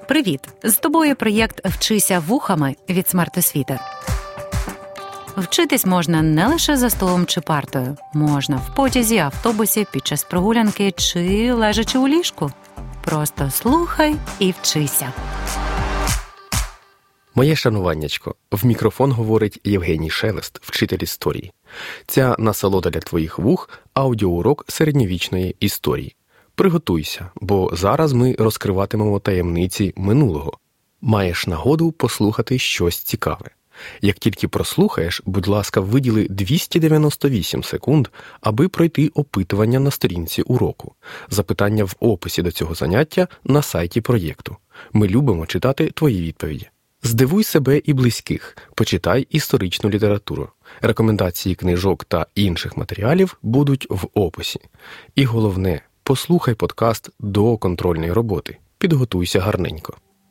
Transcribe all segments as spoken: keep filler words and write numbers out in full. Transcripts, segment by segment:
Привіт! З тобою проєкт «Вчися вухами» від Смертосвіти. Вчитись можна не лише за столом чи партою. Можна в потязі, автобусі, під час прогулянки чи лежачи у ліжку. Просто слухай і вчися. Моє шануваннячко. В мікрофон говорить Євгеній Шелест, вчитель історії. Ця насолода для твоїх вух – аудіоурок середньовічної історії. Приготуйся, бо зараз ми розкриватимемо таємниці минулого. Маєш нагоду послухати щось цікаве. Як тільки прослухаєш, будь ласка, виділи двісті дев'яносто вісім секунд, аби пройти опитування на сторінці уроку. Запитання в описі до цього заняття на сайті проєкту. Ми любимо читати твої відповіді. Здивуй себе і близьких, почитай історичну літературу. Рекомендації книжок та інших матеріалів будуть в описі. І головне, послухай подкаст до контрольної роботи. Підготуйся гарненько.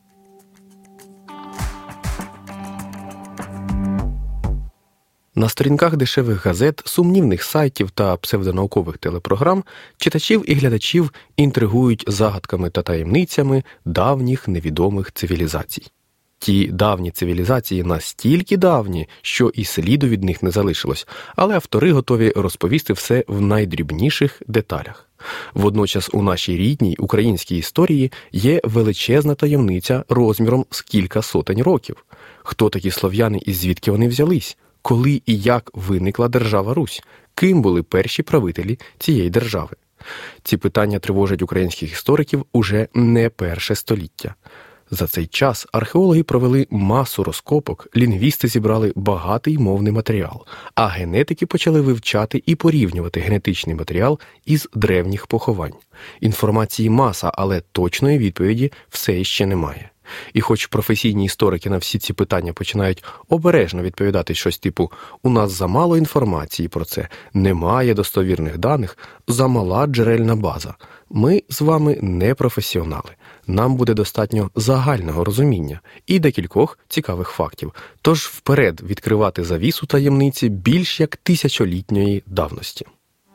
На сторінках дешевих газет, сумнівних сайтів та псевдонаукових телепрограм читачів і глядачів інтригують загадками та таємницями давніх невідомих цивілізацій. Ті давні цивілізації настільки давні, що і сліду від них не залишилось, але автори готові розповісти все в найдрібніших деталях. Водночас у нашій рідній українській історії є величезна таємниця розміром з кілька сотень років. Хто такі слов'яни і звідки вони взялись? Коли і як виникла держава Русь? Ким були перші правителі цієї держави? Ці питання тривожать українських істориків уже не перше століття. За цей час археологи провели масу розкопок, лінгвісти зібрали багатий мовний матеріал, а генетики почали вивчати і порівнювати генетичний матеріал із древніх поховань. Інформації маса, але точної відповіді все ще немає. І хоч професійні історики на всі ці питання починають обережно відповідати щось типу «у нас замало інформації про це, немає достовірних даних, замала джерельна база», ми з вами не професіонали. Нам буде достатньо загального розуміння і декількох цікавих фактів. Тож вперед відкривати завісу таємниці більш як тисячолітньої давності.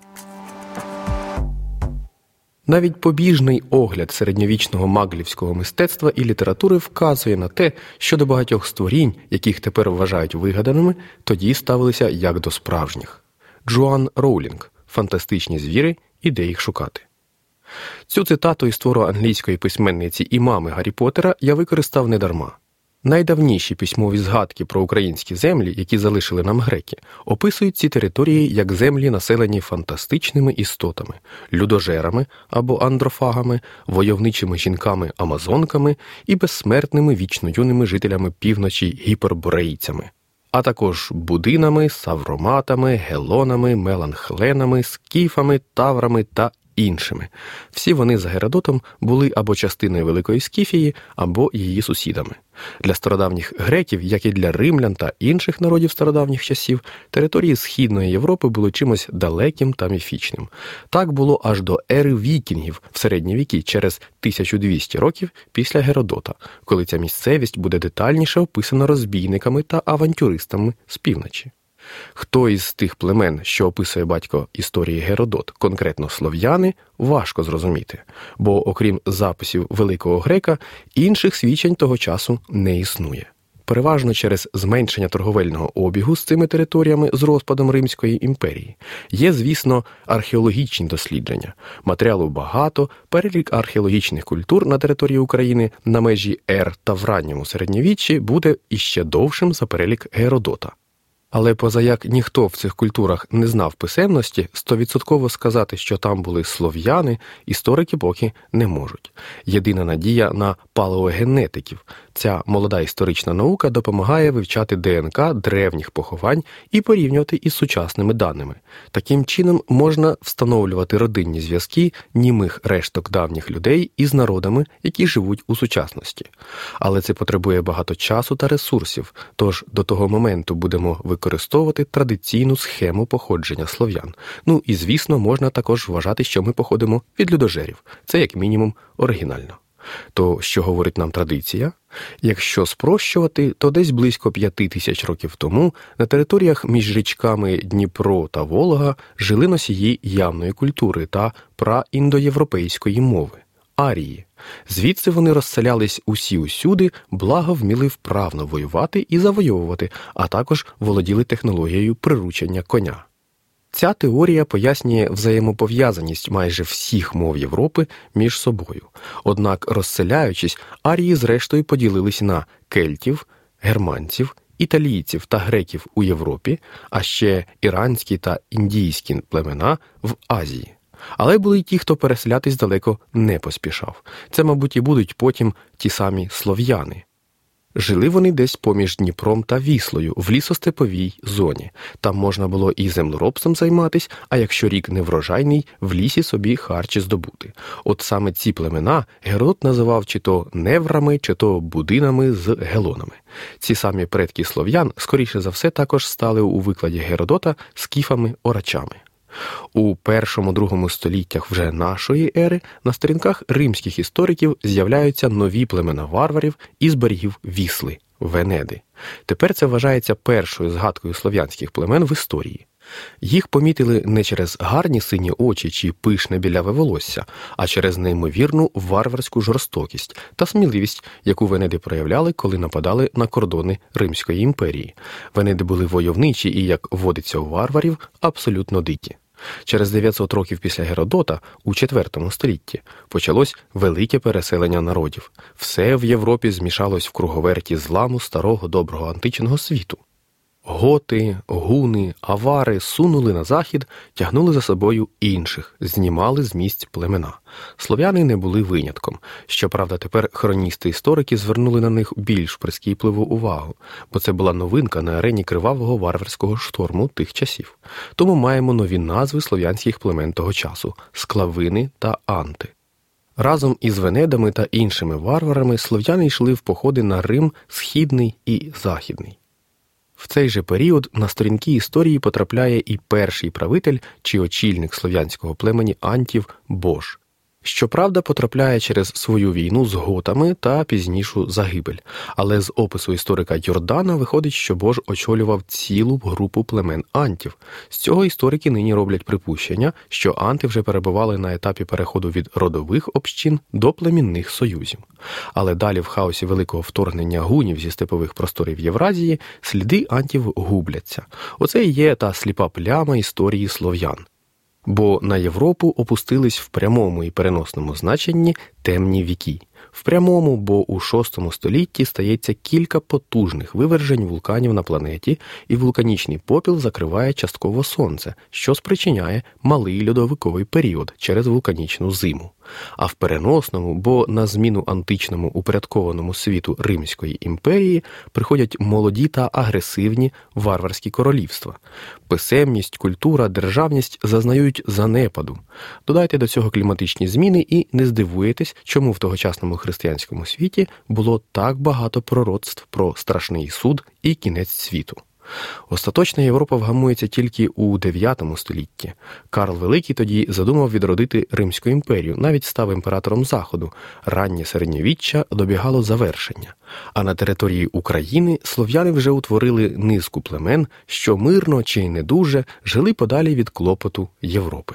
Навіть побіжний огляд середньовічного маглівського мистецтва і літератури вказує на те, що до багатьох створінь, яких тепер вважають вигаданими, тоді ставилися як до справжніх. Джоан Роулінг «Фантастичні звіри і де їх шукати». Цю цитату із твору англійської письменниці і мами Гаррі Поттера я використав недарма. Найдавніші письмові згадки про українські землі, які залишили нам греки, описують ці території як землі, населені фантастичними істотами, людожерами або андрофагами, войовничими жінками-амазонками і безсмертними вічно-юними жителями півночі гіперборейцями, а також будинами, савроматами, гелонами, меланхленами, скіфами, таврами та іншими. Всі вони за Геродотом були або частиною Великої Скіфії, або її сусідами. Для стародавніх греків, як і для римлян та інших народів стародавніх часів, території Східної Європи були чимось далеким та міфічним. Так було аж до ери вікінгів в середні віки через тисячу двісті років після Геродота, коли ця місцевість буде детальніше описана розбійниками та авантюристами з півночі. Хто із тих племен, що описує батько історії Геродот, конкретно слов'яни, важко зрозуміти, бо окрім записів Великого Грека, інших свідчень того часу не існує. Переважно через зменшення торговельного обігу з цими територіями з розпадом Римської імперії. Є, звісно, археологічні дослідження. Матеріалу багато, перелік археологічних культур на території України на межі ер та в ранньому середньовіччі буде іще довшим за перелік Геродота. Але позаяк ніхто в цих культурах не знав писемності, стовідсотково сказати, що там були слов'яни, історики поки не можуть. Єдина надія на палеогенетиків. Ця молода історична наука допомагає вивчати ДНК древніх поховань і порівнювати із сучасними даними. Таким чином можна встановлювати родинні зв'язки німих решток давніх людей із народами, які живуть у сучасності. Але це потребує багато часу та ресурсів, тож до того моменту будемо використовувати традиційну схему походження слов'ян. Ну і, звісно, можна також вважати, що ми походимо від людожерів. Це, як мінімум, оригінально. То що говорить нам традиція? Якщо спрощувати, то десь близько п'яти тисяч років тому на територіях між річками Дніпро та Волга жили носії явної культури та праіндоєвропейської мови. арії. Звідси вони розселялись усі-усюди, благо вміли вправно воювати і завойовувати, а також володіли технологією приручення коня. Ця теорія пояснює взаємопов'язаність майже всіх мов Європи між собою. Однак, розселяючись, арії зрештою поділились на кельтів, германців, італійців та греків у Європі, а ще іранські та індійські племена в Азії. Але були й ті, хто переселятись далеко не поспішав. Це, мабуть, і будуть потім ті самі слов'яни. Жили вони десь поміж Дніпром та Віслою, в лісостеповій зоні. Там можна було і землеробством займатись, а якщо рік неврожайний, в лісі собі харчі здобути. От саме ці племена Геродот називав чи то неврами, чи то будинами з гелонами. Ці самі предки слов'ян, скоріше за все, також стали у викладі Геродота скіфами-орачами. У першому-другому століттях вже нашої ери на сторінках римських істориків з'являються нові племена варварів із берегів Вісли – Венеди. Тепер це вважається першою згадкою слов'янських племен в історії. Їх помітили не через гарні сині очі чи пишне біляве волосся, а через неймовірну варварську жорстокість та сміливість, яку венеди проявляли, коли нападали на кордони Римської імперії. Венеди були войовничі і, як водиться у варварів, абсолютно дикі. Через дев'ятсот років після Геродота, у четвертому столітті, почалось велике переселення народів. Все в Європі змішалось в круговерті зламу старого доброго античного світу. Готи, гуни, авари сунули на захід, тягнули за собою інших, знімали з місць племена. Слов'яни не були винятком. Щоправда, тепер хроністи-історики звернули на них більш прискіпливу увагу, бо це була новинка на арені кривавого варварського шторму тих часів. Тому маємо нові назви слов'янських племен того часу – склавини та анти. Разом із венедами та іншими варварами слов'яни йшли в походи на Рим Східний і Західний. В цей же період на сторінки історії потрапляє і перший правитель чи очільник слов'янського племені антів Бож. Щоправда, потрапляє через свою війну з готами та пізнішу загибель. Але з опису історика Йордана виходить, що Бож очолював цілу групу племен антів. З цього історики нині роблять припущення, що анти вже перебували на етапі переходу від родових общин до племінних союзів. Але далі в хаосі великого вторгнення гунів зі степових просторів Євразії сліди антів губляться. Оце і є та сліпа пляма історії слов'ян. Бо на Європу опустились в прямому і переносному значенні темні віки. В прямому, бо у шостому столітті стається кілька потужних вивержень вулканів на планеті, і вулканічний попіл закриває частково сонце, що спричиняє малий льодовиковий період через вулканічну зиму. А в переносному, бо на зміну античному упорядкованому світу Римської імперії приходять молоді та агресивні варварські королівства. Писемність, культура, державність зазнають занепаду. Додайте до цього кліматичні зміни і не здивуєтесь, чому в тогочасному християнському світі було так багато пророцтв про страшний суд і кінець світу. Остаточна Європа вгамується тільки у дев'ятому столітті. Карл Великий тоді задумав відродити Римську імперію, навіть став імператором Заходу. Раннє середньовіччя добігало завершення. А на території України слов'яни вже утворили низку племен, що мирно чи не дуже жили подалі від клопоту Європи.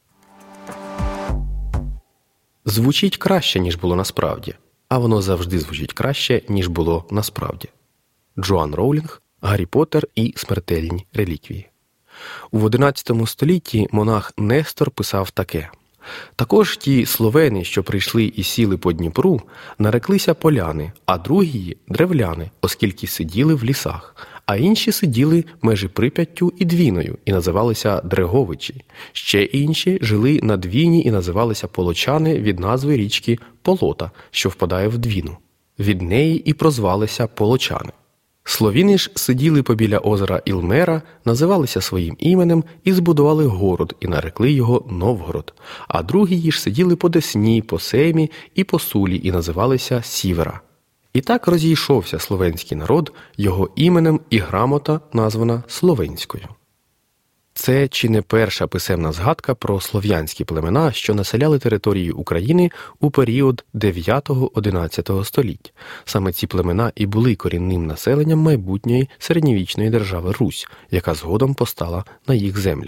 Звучить краще, ніж було насправді. А воно завжди звучить краще, ніж було насправді. Джоан Роулінг, Гаррі Поттер і смертельні реліквії. У одинадцятому столітті монах Нестор писав таке: «Також ті словени, що прийшли і сіли по Дніпру, нареклися поляни, а другі – древляни, оскільки сиділи в лісах, а інші сиділи межі Прип'яттю і Двіною і називалися Дреговичі. Ще інші жили на Двіні і називалися полочани від назви річки Полота, що впадає в Двіну. Від неї і прозвалися полочани. Словіни ж сиділи побіля озера Ілмера, називалися своїм іменем і збудували город і нарекли його Новгород, а другі ж сиділи по Десні, по Семі і по Сулі і називалися Сівера. І так розійшовся словенський народ, його іменем і грамота названа словенською». Це чи не перша писемна згадка про слов'янські племена, що населяли території України у період дев'ятого-одинадцятого століть. Саме ці племена і були корінним населенням майбутньої середньовічної держави Русь, яка згодом постала на їх землях.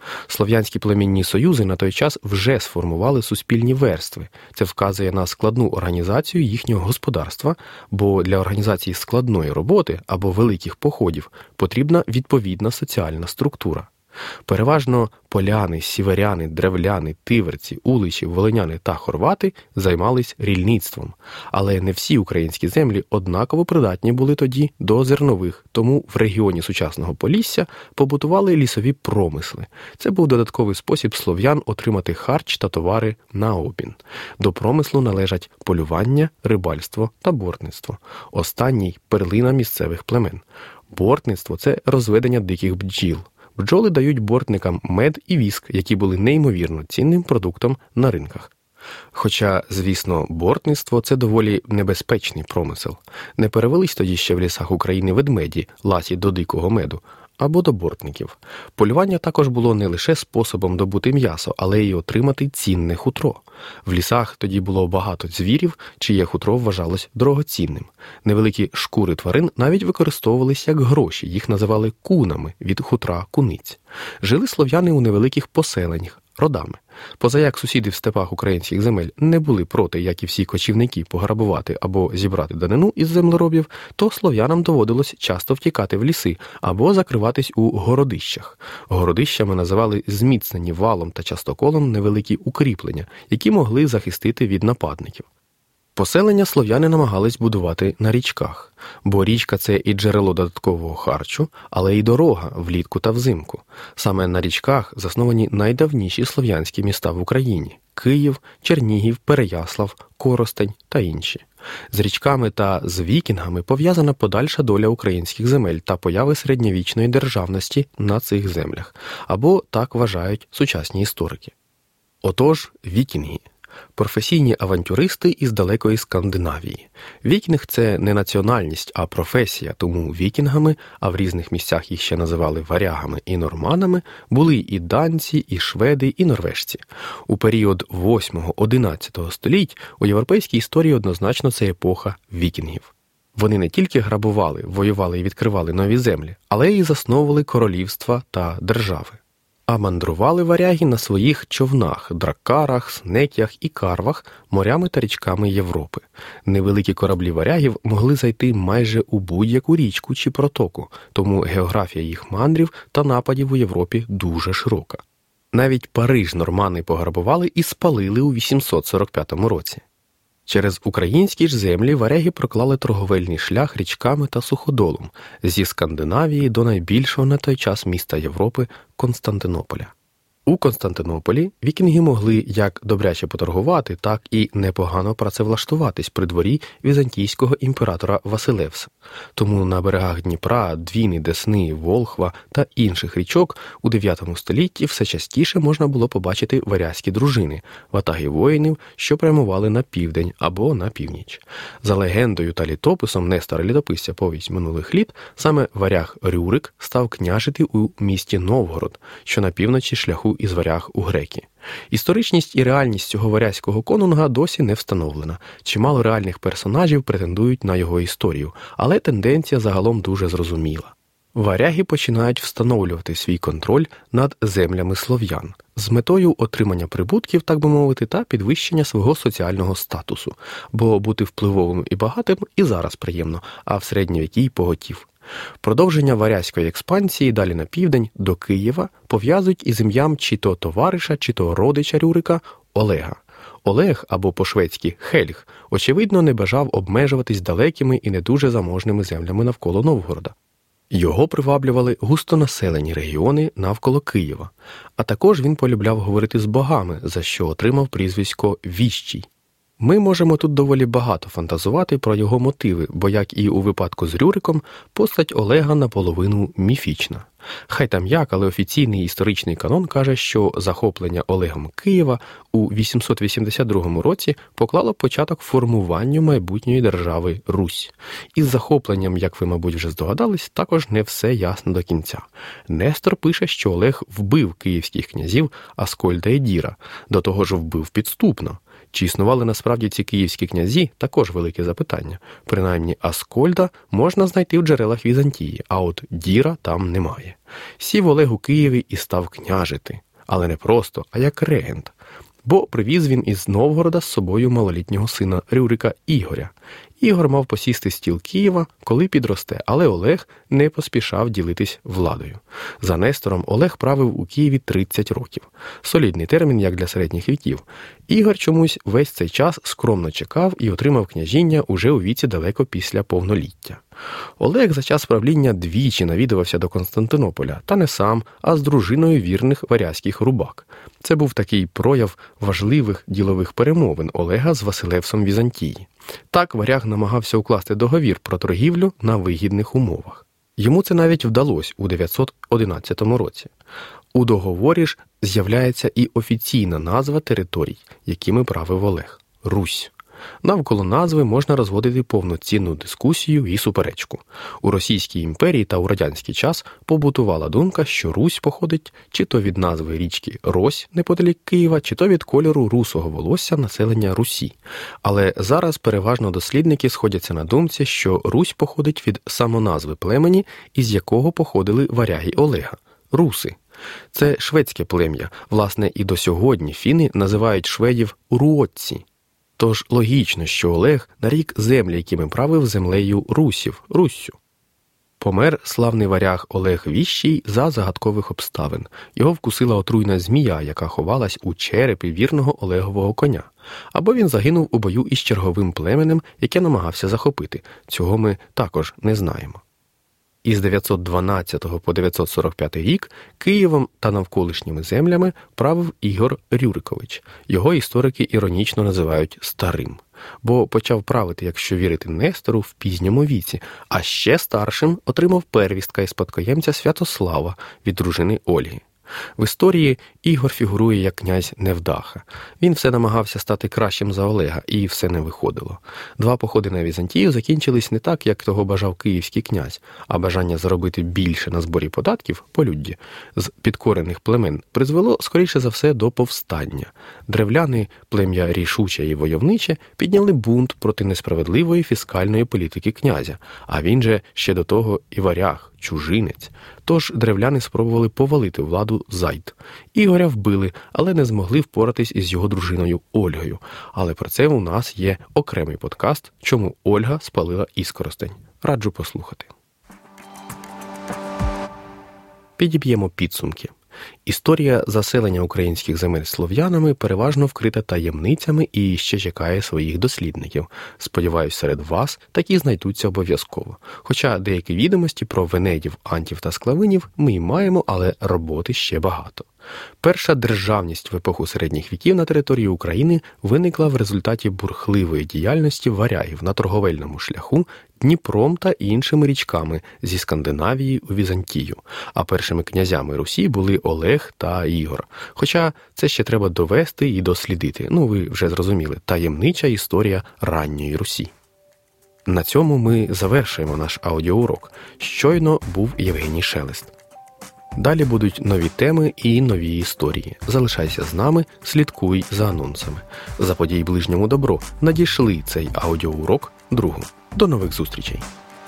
Слов'янські племінні союзи на той час вже сформували суспільні верстви. Це вказує на складну організацію їхнього господарства, бо для організації складної роботи або великих походів потрібна відповідна соціальна структура. Переважно поляни, сіверяни, древляни, тиверці, уличі, волиняни та хорвати займались рільництвом. Але не всі українські землі однаково придатні були тоді до зернових, тому в регіоні сучасного Полісся побутували лісові промисли. Це був додатковий спосіб слов'ян отримати харч та товари на обмін. До промислу належать полювання, рибальство та бортництво. Останній – перлина місцевих племен. Бортництво – це розведення диких бджіл. Бджоли дають бортникам мед і віск, які були неймовірно цінним продуктом на ринках. Хоча, звісно, бортництво – це доволі небезпечний промисел. Не перевелись тоді ще в лісах України ведмеді, ласі до дикого меду, або до бортників. Полювання також було не лише способом добути м'ясо, але й отримати цінне хутро. В лісах тоді було багато звірів, чиє хутро вважалось дорогоцінним. Невеликі шкури тварин навіть використовувались як гроші, їх називали кунами від хутра куниць. Жили слов'яни у невеликих поселеннях, родами. Позаяк сусіди в степах українських земель не були проти, як і всі кочівники, пограбувати або зібрати данину із землеробів, то слов'янам доводилось часто втікати в ліси або закриватись у городищах. Городищами називали зміцнені валом та частоколом невеликі укріплення, які могли захистити від нападників. Поселення слов'яни намагались будувати на річках, бо річка – це і джерело додаткового харчу, але й дорога влітку та взимку. Саме на річках засновані найдавніші слов'янські міста в Україні – Київ, Чернігів, Переяслав, Коростень та інші. З річками та з вікінгами пов'язана подальша доля українських земель та появи середньовічної державності на цих землях, або так вважають сучасні історики. Отож, вікінги – професійні авантюристи із далекої Скандинавії. Вікінг – це не національність, а професія, тому вікінгами, а в різних місцях їх ще називали варягами і норманами, були і данці, і шведи, і норвежці. У період восьмого-одинадцятого століть у європейській історії однозначно це епоха вікінгів. Вони не тільки грабували, воювали і відкривали нові землі, але й засновували королівства та держави. А мандрували варяги на своїх човнах, дракарах, снекях і карвах морями та річками Європи. Невеликі кораблі варягів могли зайти майже у будь-яку річку чи протоку, тому географія їх мандрів та нападів у Європі дуже широка. Навіть Париж нормани пограбували і спалили у вісімсот сорок п'ятому році. Через українські ж землі варяги проклали торговельний шлях річками та суходолом зі Скандинавії до найбільшого на той час міста Європи – Константинополя. У Константинополі вікінги могли як добряче поторгувати, так і непогано працевлаштуватись при дворі візантійського імператора Василевса. Тому на берегах Дніпра, Двіни, Десни, Волхва та інших річок у дев'ятому столітті все частіше можна було побачити варязькі дружини, ватаги воїнів, що прямували на південь або на північ. За легендою та літописом Нестора Літописця «Повість минулих літ», саме варяг Рюрик став княжити у місті Новгород, що на півночі шляху із варяг у греки. Історичність і реальність цього варязького конунга досі не встановлена. Чимало реальних персонажів претендують на його історію, але тенденція загалом дуже зрозуміла. Варяги починають встановлювати свій контроль над землями слов'ян з метою отримання прибутків, так би мовити, та підвищення свого соціального статусу, бо бути впливовим і багатим і зараз приємно, а в середньовіки й поготів. Продовження варязької експансії далі на південь, до Києва, пов'язують із ім'ям чи то товариша, чи то родича Рюрика Олега. Олег, або по-шведськи Хельг, очевидно не бажав обмежуватись далекими і не дуже заможними землями навколо Новгорода. Його приваблювали густонаселені регіони навколо Києва, а також він полюбляв говорити з богами, за що отримав прізвисько Віщий. Ми можемо тут доволі багато фантазувати про його мотиви, бо, як і у випадку з Рюриком, постать Олега наполовину міфічна. Хай там як, але офіційний історичний канон каже, що захоплення Олегом Києва у вісімсот вісімдесят другому році поклало початок формуванню майбутньої держави Русь. Із захопленням, як ви, мабуть, вже здогадались, також не все ясно до кінця. Нестор пише, що Олег вбив київських князів Аскольда і Діра, до того ж вбив підступно. Чи існували насправді ці київські князі – також велике запитання. Принаймні Аскольда можна знайти в джерелах Візантії, а от Діра там немає. Сів Олег у Києві і став княжити. Але не просто, а як регент. Бо привіз він із Новгорода з собою малолітнього сина Рюрика Ігоря. Ігор мав посісти стіл Києва, коли підросте, але Олег не поспішав ділитись владою. За Нестором Олег правив у Києві тридцять років. Солідний термін, як для середніх віків. Ігор чомусь весь цей час скромно чекав і отримав княжіння уже у віці далеко після повноліття. Олег за час правління двічі навідувався до Константинополя, та не сам, а з дружиною вірних варязьких рубак. Це був такий прояв важливих ділових перемовин Олега з Василевсом Візантії. Так варяг намагався укласти договір про торгівлю на вигідних умовах. Йому це навіть вдалося у дев'ятсот одинадцятому році. У договорі ж з'являється і офіційна назва територій, якими правив Олег – Русь. Навколо назви можна розводити повноцінну дискусію і суперечку. У Російській імперії та у радянський час побутувала думка, що Русь походить чи то від назви річки Рось неподалік Києва, чи то від кольору русого волосся населення Русі. Але зараз переважно дослідники сходяться на думці, що Русь походить від самоназви племені, із якого походили варяги Олега – руси. Це шведське плем'я, власне, і до сьогодні фіни називають шведів руотці. Тож логічно, що Олег нарік землі, якими правив землею русів, Руссю. Помер славний варяг Олег Віщий за загадкових обставин. Його вкусила отруйна змія, яка ховалась у черепі вірного Олегового коня. Або він загинув у бою із черговим племенем, яке намагався захопити. Цього ми також не знаємо. Із дев'ятсот дванадцятого по дев'ятсот сорок п'ятий рік Києвом та навколишніми землями правив Ігор Рюрикович. Його історики іронічно називають «старим». Бо почав правити, якщо вірити Нестору, в пізньому віці, а ще старшим отримав первістка і спадкоємця Святослава від дружини Ольги. В історії Ігор фігурує як князь невдаха. Він все намагався стати кращим за Олега, і все не виходило. Два походи на Візантію закінчились не так, як того бажав київський князь, а бажання заробити більше на зборі податків, полюдді, з підкорених племен призвело, скоріше за все, до повстання. Древляни, плем'я рішуче і войовниче, підняли бунт проти несправедливої фіскальної політики князя, а він же ще до того і варяг, чужинець. Тож древляни спробували повалити владу Зайд. Ігоря вбили, але не змогли впоратись із його дружиною Ольгою. Але про це у нас є окремий подкаст «Чому Ольга спалила Іскоростень». Раджу послухати. Підіб'ємо підсумки. Історія заселення українських земель слов'янами переважно вкрита таємницями і ще чекає своїх дослідників. Сподіваюсь, серед вас такі знайдуться обов'язково. Хоча деякі відомості про венедів, антів та склавинів ми й маємо, але роботи ще багато. Перша державність в епоху середніх віків на території України виникла в результаті бурхливої діяльності варягів на торговельному шляху Дніпром та іншими річками зі Скандинавії у Візантію, а першими князями Русі були Олег та Ігор. Хоча це ще треба довести і дослідити. Ну, ви вже зрозуміли, таємнича історія ранньої Русі. На цьому ми завершуємо наш аудіоурок. Щойно був Євгеній Шелест. Далі будуть нові теми і нові історії. Залишайся з нами, слідкуй за анонсами. За подій ближньому добро надійшли цей аудіоурок другу. До нових зустрічей.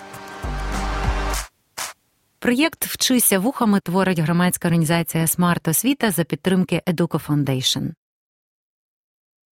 Проєкт «Вчися вухами» творить громадська організація «Смарт Освіта» за підтримки Educo Foundation.